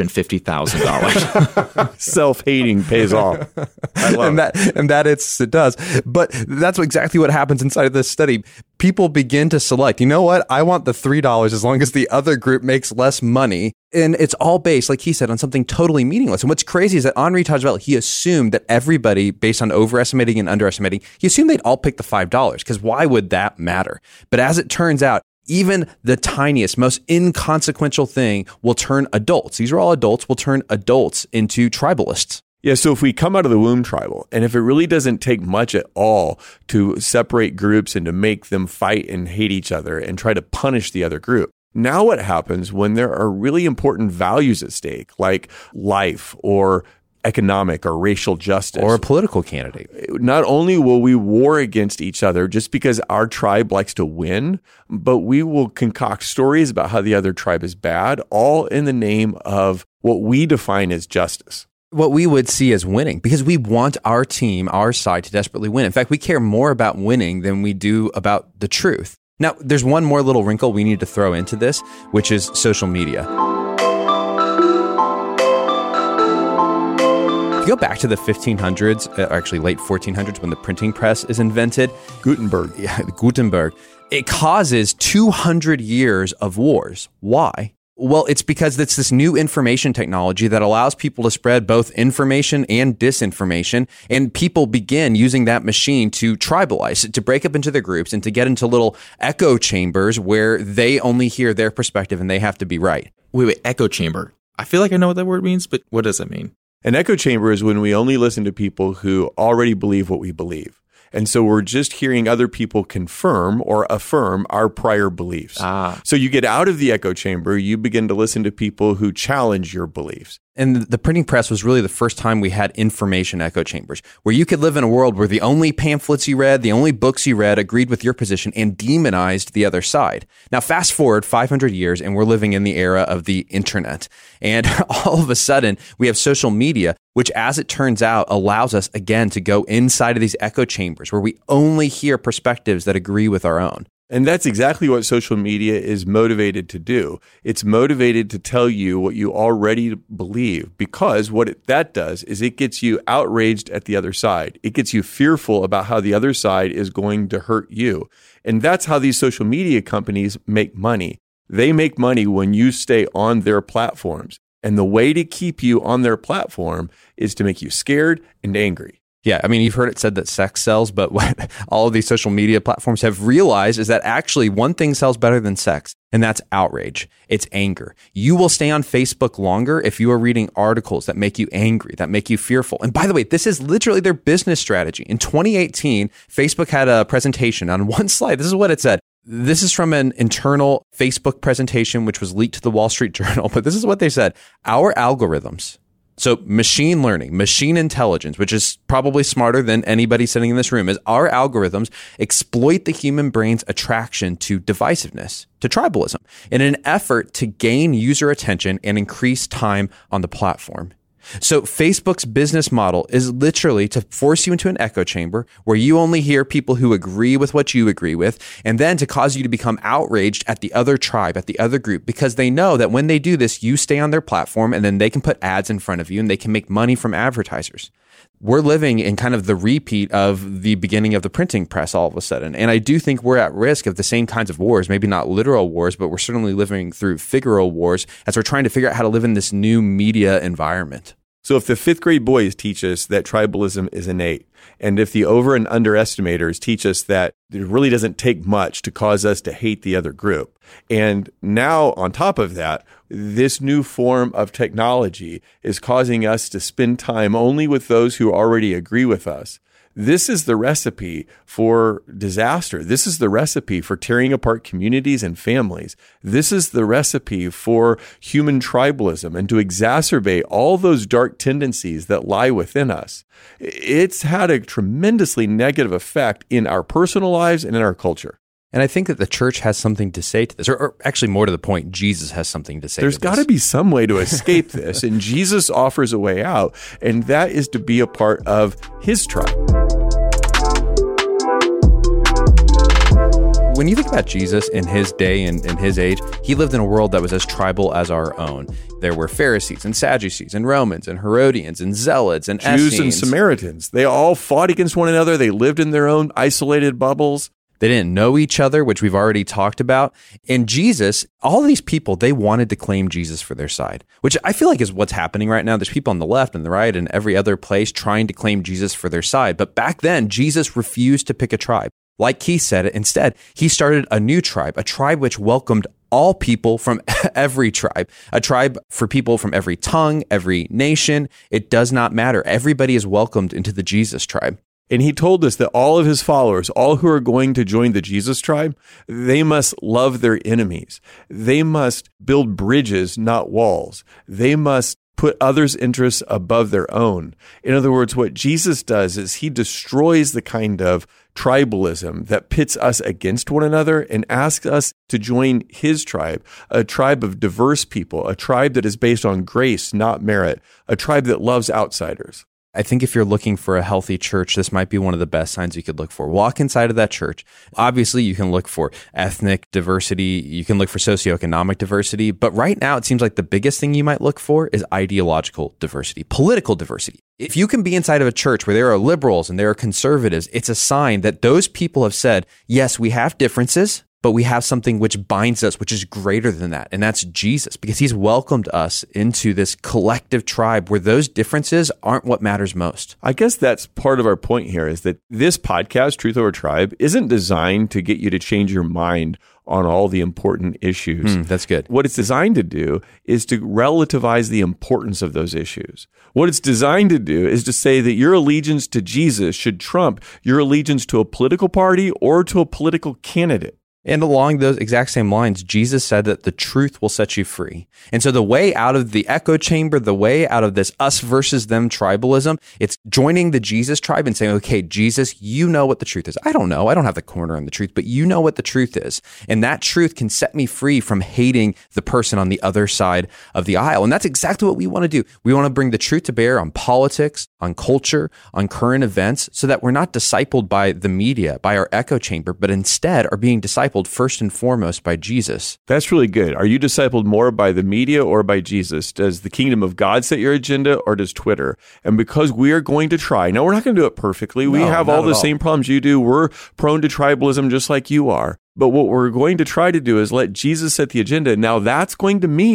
$150,000? Self-hating pays off. I love it. And that it does. But that's exactly what happens inside of this study. People begin to select, you know what? I want the $3 as long as the other group makes less money. And it's all based, like he said, on something totally meaningless. And what's crazy is that Henri Tajvel, he assumed that everybody, based on overestimating and underestimating, he assumed they'd all pick the $5 because why would that matter? But as it turns out, even the tiniest, most inconsequential thing will turn adults. These are all adults, will turn adults into tribalists. Yeah, so if we come out of the womb tribal, and if it really doesn't take much at all to separate groups and to make them fight and hate each other and try to punish the other group, now what happens when there are really important values at stake, like life or economic or racial justice, or a political candidate? Not only will we war against each other just because our tribe likes to win, but we will concoct stories about how the other tribe is bad, all in the name of what we define as justice. What we would see as winning, because we want our team, our side, to desperately win. In fact, we care more about winning than we do about the truth. Now, there's one more little wrinkle we need to throw into this, which is social media. If you go back to the 1500s, actually late 1400s, when the printing press is invented, Gutenberg, it causes 200 years of wars. Why? Well, it's because it's this new information technology that allows people to spread both information and disinformation, and people begin using that machine to tribalize, to break up into their groups and to get into little echo chambers where they only hear their perspective and they have to be right. Wait, echo chamber. I feel like I know what that word means, but what does that mean? An echo chamber is when we only listen to people who already believe what we believe. And so we're just hearing other people confirm or affirm our prior beliefs. So you get out of the echo chamber, you begin to listen to people who challenge your beliefs. And the printing press was really the first time we had information echo chambers, where you could live in a world where the only pamphlets you read, the only books you read agreed with your position and demonized the other side. Now, fast forward 500 years and we're living in the era of the internet. And all of a sudden, we have social media, which, as it turns out, allows us, again, to go inside of these echo chambers where we only hear perspectives that agree with our own. And that's exactly what social media is motivated to do. It's motivated to tell you what you already believe, because what that does is it gets you outraged at the other side. It gets you fearful about how the other side is going to hurt you. And that's how these social media companies make money. They make money when you stay on their platforms. And the way to keep you on their platform is to make you scared and angry. Yeah, I mean, you've heard it said that sex sells, but what all of these social media platforms have realized is that actually one thing sells better than sex, and that's outrage. It's anger. You will stay on Facebook longer if you are reading articles that make you angry, that make you fearful. And by the way, this is literally their business strategy. In 2018, Facebook had a presentation on one slide. This is what it said. This is from an internal Facebook presentation, which was leaked to the Wall Street Journal, but this is what they said. Our algorithms, so machine learning, machine intelligence, which is probably smarter than anybody sitting in this room, is our algorithms exploit the human brain's attraction to divisiveness, to tribalism, in an effort to gain user attention and increase time on the platform. So Facebook's business model is literally to force you into an echo chamber where you only hear people who agree with what you agree with, and then to cause you to become outraged at the other tribe, at the other group, because they know that when they do this, you stay on their platform and then they can put ads in front of you and they can make money from advertisers. We're living in kind of the repeat of the beginning of the printing press all of a sudden. And I do think we're at risk of the same kinds of wars, maybe not literal wars, but we're certainly living through figural wars as we're trying to figure out how to live in this new media environment. So if the fifth grade boys teach us that tribalism is innate, and if the over and underestimators teach us that it really doesn't take much to cause us to hate the other group, and now on top of that, this new form of technology is causing us to spend time only with those who already agree with us, this is the recipe for disaster. This is the recipe for tearing apart communities and families. This is the recipe for human tribalism and to exacerbate all those dark tendencies that lie within us. It's had a tremendously negative effect in our personal lives and in our culture. And I think that the church has something to say to this, or actually more to the point, Jesus has something to say to this. There's got to be some way to escape this, and Jesus offers a way out, and that is to be a part of his tribe. When you think about Jesus in his day and in his age, he lived in a world that was as tribal as our own. There were Pharisees and Sadducees and Romans and Herodians and Zealots and Jews Essenes. and Samaritans. They all fought against one another. They lived in their own isolated bubbles. They didn't know each other, which we've already talked about. And Jesus, all these people, they wanted to claim Jesus for their side, which I feel like is what's happening right now. There's people on the left and the right and every other place trying to claim Jesus for their side. But back then, Jesus refused to pick a tribe. Like Keith said, instead, he started a new tribe, a tribe which welcomed all people from every tribe, a tribe for people from every tongue, every nation. It does not matter. Everybody is welcomed into the Jesus tribe. And he told us that all of his followers, all who are going to join the Jesus tribe, they must love their enemies. They must build bridges, not walls. They must put others' interests above their own. In other words, what Jesus does is he destroys the kind of tribalism that pits us against one another and asks us to join his tribe, a tribe of diverse people, a tribe that is based on grace, not merit, a tribe that loves outsiders. I think if you're looking for a healthy church, this might be one of the best signs you could look for. Walk inside of that church. Obviously, you can look for ethnic diversity. You can look for socioeconomic diversity. But right now, it seems like the biggest thing you might look for is ideological diversity, political diversity. If you can be inside of a church where there are liberals and there are conservatives, it's a sign that those people have said, yes, we have differences, but we have something which binds us, which is greater than that. And that's Jesus, because he's welcomed us into this collective tribe where those differences aren't what matters most. I guess that's part of our point here is that this podcast, Truth Over Tribe, isn't designed to get you to change your mind on all the important issues. That's good. What it's designed to do is to relativize the importance of those issues. What it's designed to do is to say that your allegiance to Jesus should trump your allegiance to a political party or to a political candidate. And along those exact same lines, Jesus said that the truth will set you free. And so the way out of the echo chamber, the way out of this us versus them tribalism, it's joining the Jesus tribe and saying, okay, Jesus, you know what the truth is. I don't know. I don't have the corner on the truth, but you know what the truth is. And that truth can set me free from hating the person on the other side of the aisle. And that's exactly what we want to do. We want to bring the truth to bear on politics, on culture, on current events, so that we're not discipled by the media, by our echo chamber, but instead are being discipled first and foremost by Jesus. That's really good. Are you discipled more by the media or by Jesus? Does the kingdom of God set your agenda or does Twitter? And because we are going to try, now we're not going to do it perfectly. We have all the same problems you do. We're prone to tribalism just like you are. But what we're going to try to do is let Jesus set the agenda. Now that's going to mean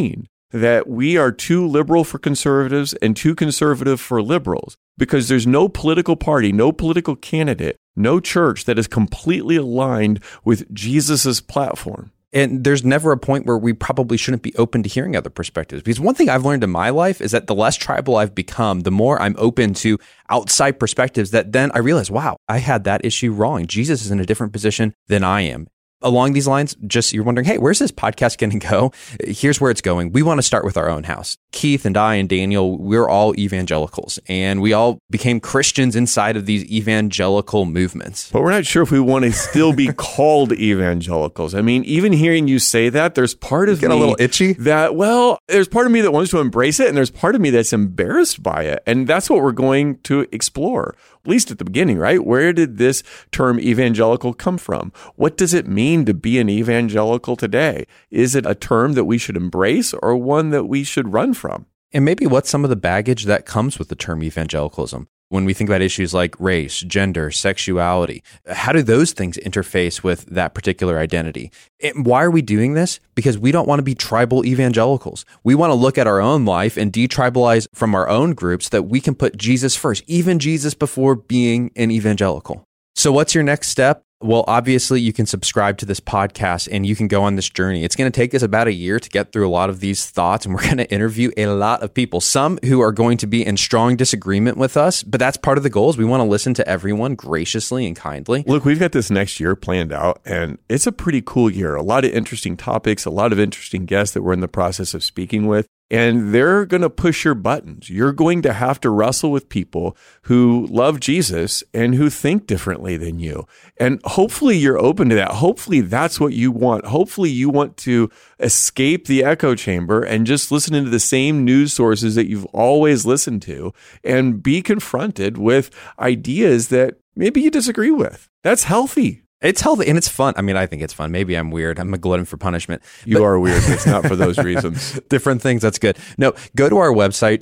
that we are too liberal for conservatives and too conservative for liberals, because there's no political party, no political candidate, no church that is completely aligned with Jesus's platform. And there's never a point where we probably shouldn't be open to hearing other perspectives. Because one thing I've learned in my life is that the less tribal I've become, the more I'm open to outside perspectives that then I realize, wow, I had that issue wrong. Jesus is in a different position than I am. Along these lines, just you're wondering, hey, where's this podcast going to go? Here's where it's going. We want to start with our own house. Keith and I and Daniel, we're all evangelicals, and we all became Christians inside of these evangelical movements. But we're not sure if we want to still be called evangelicals. I mean, even hearing you say that, there's part of me a little itchy. There's part of me that wants to embrace it, and there's part of me that's embarrassed by it. And that's what we're going to explore, at least at the beginning, right? Where did this term evangelical come from? What does it mean to be an evangelical today? Is it a term that we should embrace or one that we should run from? And maybe what's some of the baggage that comes with the term evangelicalism? When we think about issues like race, gender, sexuality, how do those things interface with that particular identity? And why are we doing this? Because we don't want to be tribal evangelicals. We want to look at our own life and detribalize from our own groups so that we can put Jesus first, even Jesus before being an evangelical. So what's your next step? Well, obviously, you can subscribe to this podcast and you can go on this journey. It's going to take us about a year to get through a lot of these thoughts, and we're going to interview a lot of people, some who are going to be in strong disagreement with us, but that's part of the goal is we want to listen to everyone graciously and kindly. Look, we've got this next year planned out, and it's a pretty cool year. A lot of interesting topics, a lot of interesting guests that we're in the process of speaking with. And they're going to push your buttons. You're going to have to wrestle with people who love Jesus and who think differently than you. And hopefully you're open to that. Hopefully that's what you want. Hopefully you want to escape the echo chamber and just listen to the same news sources that you've always listened to and be confronted with ideas that maybe you disagree with. That's healthy. It's healthy and it's fun. I mean, I think it's fun. Maybe I'm weird. I'm a glutton for punishment. You are weird. It's not for those reasons. Different things. That's good. No, go to our website,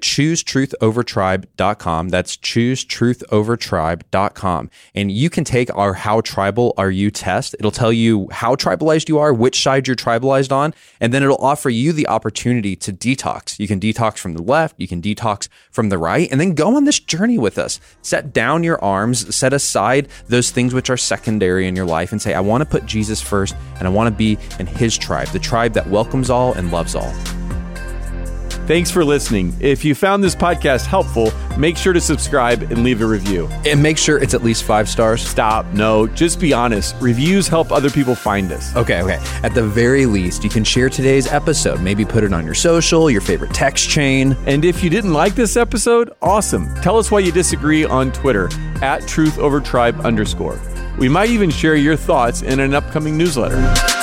choosetruthovertribe.com. That's choosetruthovertribe.com. And you can take our How Tribal Are You test. It'll tell you how tribalized you are, which side you're tribalized on, and then it'll offer you the opportunity to detox. You can detox from the left, you can detox from the right, and then go on this journey with us. Set down your arms, set aside those things which are secondary in your life and say, I want to put Jesus first and I want to be in his tribe, the tribe that welcomes all and loves all. Thanks for listening. If you found this podcast helpful, make sure to subscribe and leave a review. And make sure it's at least 5 stars. Stop. No, just be honest. Reviews help other people find us. Okay. At the very least, you can share today's episode. Maybe put it on your social, your favorite text chain. And if you didn't like this episode, awesome. Tell us why you disagree on Twitter @TruthOverTribe_. We might even share your thoughts in an upcoming newsletter.